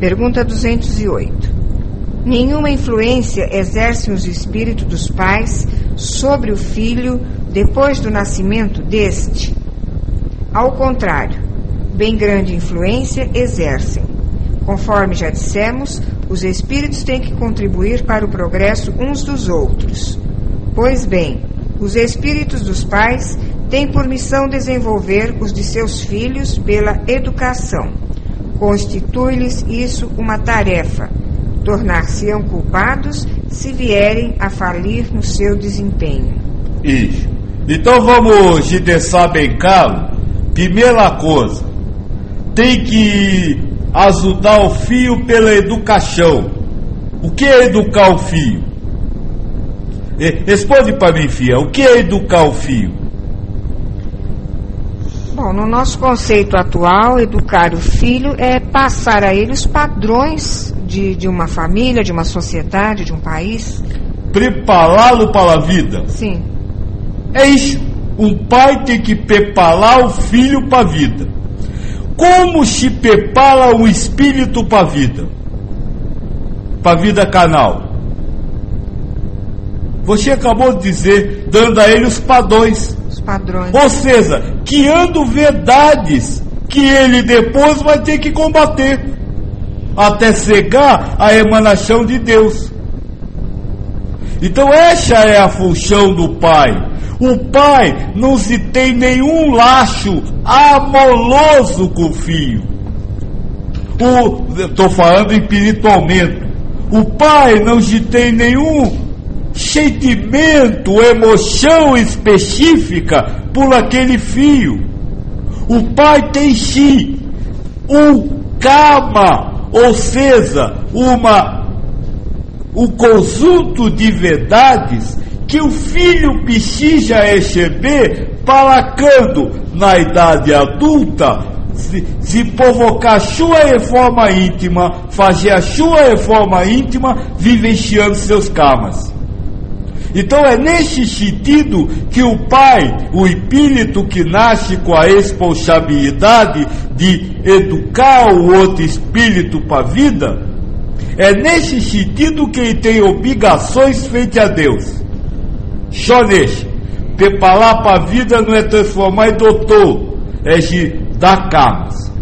Pergunta 208. Nenhuma influência exercem os espíritos dos pais sobre o filho depois do nascimento deste? Ao contrário, bem grande influência exercem. Conforme já dissemos, os espíritos têm que contribuir para o progresso uns dos outros. Pois bem, os espíritos dos pais têm por missão desenvolver os de seus filhos pela educação. Constitui-lhes isso uma tarefa. Tornar-se-ão culpados se vierem a falir no seu desempenho. Isso. Então vamos deixar bem claro. Primeira coisa, tem que ajudar o filho pela educação. O que é educar o filho? Responde para mim, filha, o que é educar o filho? Bom, no nosso conceito atual, educar o filho é passar a ele os padrões de uma família, de uma sociedade, de um país. Prepará-lo para a vida. Sim. É isso. Um pai tem que preparar o filho para a vida. Como se prepara o espírito para a vida? Para a vida carnal. Você acabou de dizer, dando a ele os padrões. Os padrões. Ou seja, criando verdades que ele depois vai ter que combater até chegar à emanação de Deus. Então essa é a função do pai. O pai não se tem nenhum laço amoroso com o filho. Estou falando espiritualmente. O pai não se tem nenhum sentimento, emoção específica por aquele filho. O pai tem sim um karma, ou seja, um conjunto de verdades que o filho precisa receber para quando, na idade adulta, se provocar sua reforma íntima, fazer a sua reforma íntima, vivenciando seus karmas. Então é nesse sentido que o pai, o espírito que nasce com a responsabilidade de educar o outro espírito para a vida, é nesse sentido que ele tem obrigações frente a Deus. Só nesse. Preparar para a vida não é transformar em doutor, é de dar karmas.